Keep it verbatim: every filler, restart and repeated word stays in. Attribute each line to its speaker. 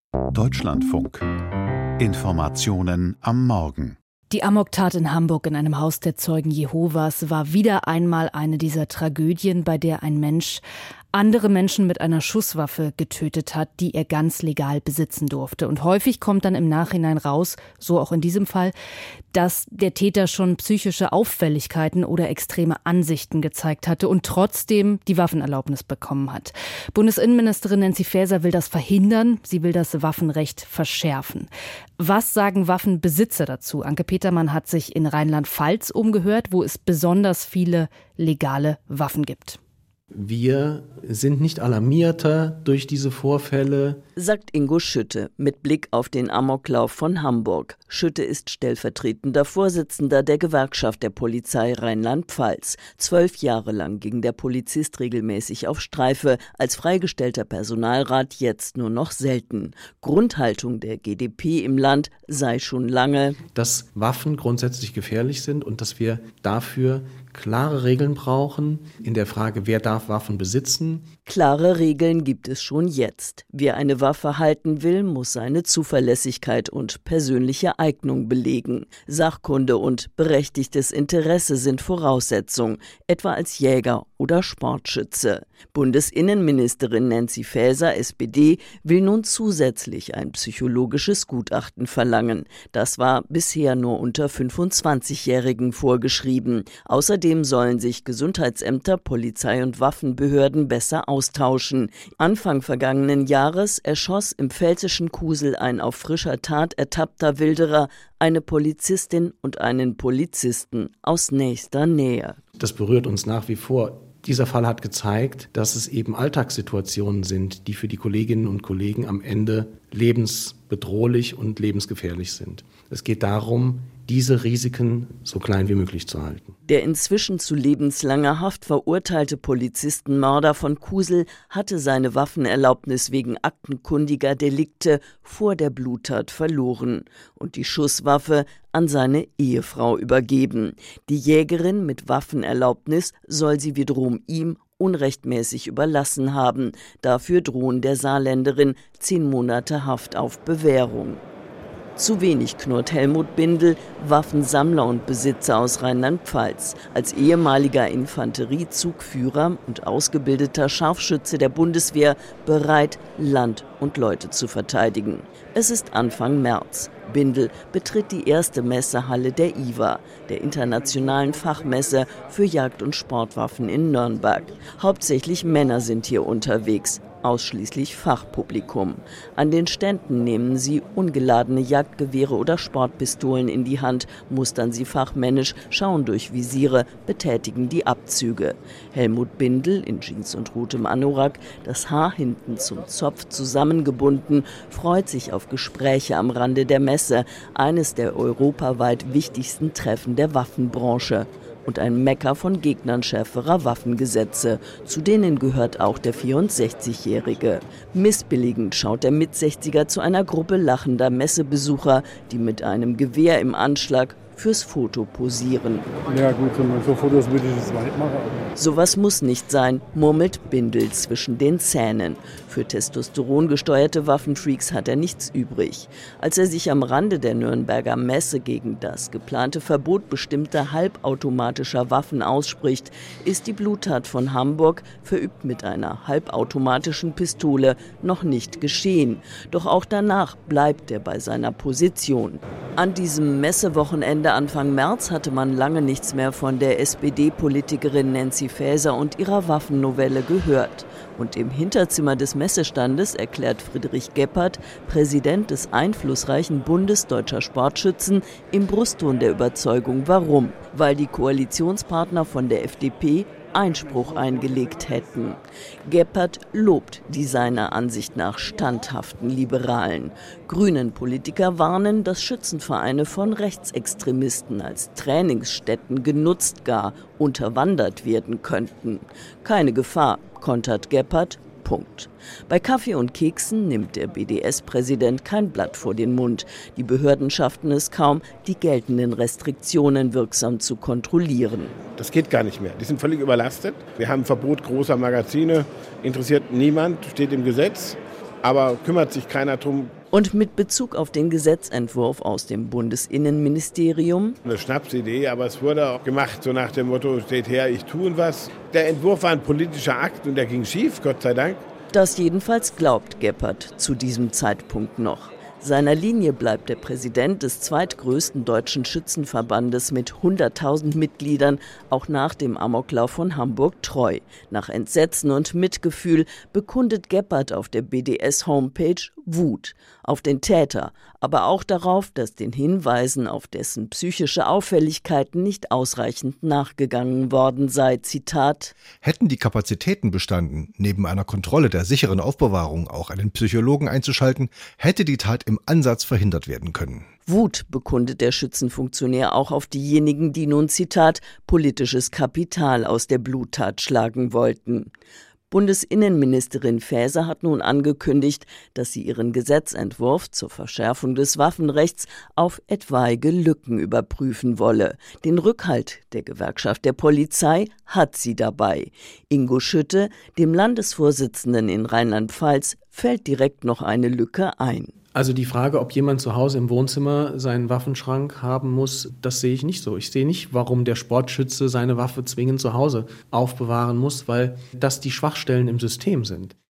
Speaker 1: Deutschlandfunk. Informationen am Morgen.
Speaker 2: Die Amoktat in Hamburg in einem Haus der Zeugen Jehovas war wieder einmal eine dieser Tragödien, bei der ein Mensch andere Menschen mit einer Schusswaffe getötet hat, die er ganz legal besitzen durfte. Und häufig kommt dann im Nachhinein raus, so auch in diesem Fall, dass der Täter schon psychische Auffälligkeiten oder extreme Ansichten gezeigt hatte und trotzdem die Waffenerlaubnis bekommen hat. Bundesinnenministerin Nancy Faeser will das verhindern. Sie will das Waffenrecht verschärfen. Was sagen Waffenbesitzer dazu? Anke Petermann hat sich in Rheinland-Pfalz umgehört, wo es besonders viele legale Waffen gibt.
Speaker 3: Wir sind nicht alarmierter durch diese Vorfälle,
Speaker 4: sagt Ingo Schütte mit Blick auf den Amoklauf von Hamburg. Schütte ist stellvertretender Vorsitzender der Gewerkschaft der Polizei Rheinland-Pfalz. Zwölf Jahre lang ging der Polizist regelmäßig auf Streife, als freigestellter Personalrat jetzt nur noch selten. Grundhaltung der G D P im Land sei schon lange,
Speaker 3: dass Waffen grundsätzlich gefährlich sind und dass wir dafür klare Regeln brauchen in der Frage, wer darf Waffen besitzen.
Speaker 4: Klare Regeln gibt es schon jetzt. Wer eine Waffe halten will, muss seine Zuverlässigkeit und persönliche Eignung belegen. Sachkunde und berechtigtes Interesse sind Voraussetzung, etwa als Jäger oder Sportschütze. Bundesinnenministerin Nancy Faeser, S P D, will nun zusätzlich ein psychologisches Gutachten verlangen. Das war bisher nur unter fünfundzwanzigjährigen vorgeschrieben. Außerdem sollen sich Gesundheitsämter, Polizei und Waffenbehörden besser austauschen. Anfang vergangenen Jahres erschoss im pfälzischen Kusel ein auf frischer Tat ertappter Wilderer eine Polizistin und einen Polizisten aus nächster Nähe.
Speaker 3: Das berührt uns nach wie vor. Dieser Fall hat gezeigt, dass es eben Alltagssituationen sind, die für die Kolleginnen und Kollegen am Ende lebensbedrohlich und lebensgefährlich sind. Es geht darum, diese Risiken so klein wie möglich zu halten.
Speaker 4: Der inzwischen zu lebenslanger Haft verurteilte Polizistenmörder von Kusel hatte seine Waffenerlaubnis wegen aktenkundiger Delikte vor der Bluttat verloren und die Schusswaffe an seine Ehefrau übergeben. Die Jägerin mit Waffenerlaubnis soll sie wiederum ihm unrechtmäßig überlassen haben. Dafür drohen der Saarländerin zehn Monate Haft auf Bewährung. Zu wenig knurrt Helmut Bindel, Waffensammler und Besitzer aus Rheinland-Pfalz. Als ehemaliger Infanteriezugführer und ausgebildeter Scharfschütze der Bundeswehr bereit, Land und Leute zu verteidigen. Es ist Anfang März. Bindel betritt die erste Messehalle der I W A, der internationalen Fachmesse für Jagd- und Sportwaffen in Nürnberg. Hauptsächlich Männer sind hier unterwegs, ausschließlich Fachpublikum. An den Ständen nehmen sie ungeladene Jagdgewehre oder Sportpistolen in die Hand, mustern sie fachmännisch, schauen durch Visiere, betätigen die Abzüge. Helmut Bindel in Jeans und rotem Anorak, das Haar hinten zum Zopf zusammengebunden, freut sich auf Gespräche am Rande der Messe, eines der europaweit wichtigsten Treffen der Waffenbranche. Und ein Mekka von Gegnern schärferer Waffengesetze. Zu denen gehört auch der vierundsechzigjährige. Missbilligend schaut der Mitsechziger zu einer Gruppe lachender Messebesucher, die mit einem Gewehr im Anschlag fürs Foto posieren.
Speaker 5: Ja gut, so Fotos würde ich das weit machen.
Speaker 4: Sowas muss nicht sein, murmelt Bindel zwischen den Zähnen. Für testosterongesteuerte Waffenfreaks hat er nichts übrig. Als er sich am Rande der Nürnberger Messe gegen das geplante Verbot bestimmter halbautomatischer Waffen ausspricht, ist die Bluttat von Hamburg, verübt mit einer halbautomatischen Pistole, noch nicht geschehen. Doch auch danach bleibt er bei seiner Position. An diesem Messewochenende Anfang März hatte man lange nichts mehr von der S P D-Politikerin Nancy Faeser und ihrer Waffennovelle gehört. Und im Hinterzimmer des Messestandes erklärt Friedrich Gebhardt, Präsident des einflussreichen Bundes deutscher Sportschützen, im Brustton der Überzeugung, warum. Weil die Koalitionspartner von der F D P Einspruch eingelegt hätten. Gebhardt lobt die seiner Ansicht nach standhaften Liberalen. Grünen-Politiker warnen, dass Schützenvereine von Rechtsextremisten als Trainingsstätten genutzt, gar unterwandert werden könnten. Keine Gefahr, kontert Gebhardt. Punkt. Bei Kaffee und Keksen nimmt der B D S-Präsident kein Blatt vor den Mund. Die Behörden schafften es kaum, die geltenden Restriktionen wirksam zu kontrollieren.
Speaker 6: Das geht gar nicht mehr. Die sind völlig überlastet. Wir haben ein Verbot großer Magazine. Interessiert niemand, steht im Gesetz. aber kümmert sich keiner drum.
Speaker 4: Und mit Bezug auf den Gesetzentwurf aus dem Bundesinnenministerium:
Speaker 6: Eine Schnapsidee, aber es wurde auch gemacht, so nach dem Motto, steht her, ich tue was. Der Entwurf war ein politischer Akt und der ging schief, Gott sei Dank.
Speaker 4: Das jedenfalls glaubt Gebhardt zu diesem Zeitpunkt noch. Seiner Linie bleibt der Präsident des zweitgrößten deutschen Schützenverbandes mit hunderttausend Mitgliedern auch nach dem Amoklauf von Hamburg treu. Nach Entsetzen und Mitgefühl bekundet Gebhardt auf der B D S-Homepage Wut auf den Täter, aber auch darauf, dass den Hinweisen auf dessen psychische Auffälligkeiten nicht ausreichend nachgegangen worden sei. Zitat:
Speaker 7: Hätten die Kapazitäten bestanden, neben einer Kontrolle der sicheren Aufbewahrung auch einen Psychologen einzuschalten, hätte die Tat im Ansatz verhindert werden können.
Speaker 4: Wut bekundet der Schützenfunktionär auch auf diejenigen, die nun, Zitat, politisches Kapital aus der Bluttat schlagen wollten. Bundesinnenministerin Faeser hat nun angekündigt, dass sie ihren Gesetzentwurf zur Verschärfung des Waffenrechts auf etwaige Lücken überprüfen wolle. Den Rückhalt der Gewerkschaft der Polizei hat sie dabei. Ingo Schütte, dem Landesvorsitzenden in Rheinland-Pfalz, fällt direkt noch eine Lücke ein.
Speaker 3: Also die Frage, ob jemand zu Hause im Wohnzimmer seinen Waffenschrank haben muss, das sehe ich nicht so. Ich sehe nicht, warum der Sportschütze seine Waffe zwingend zu Hause aufbewahren muss, weil das die Schwachstellen im System sind.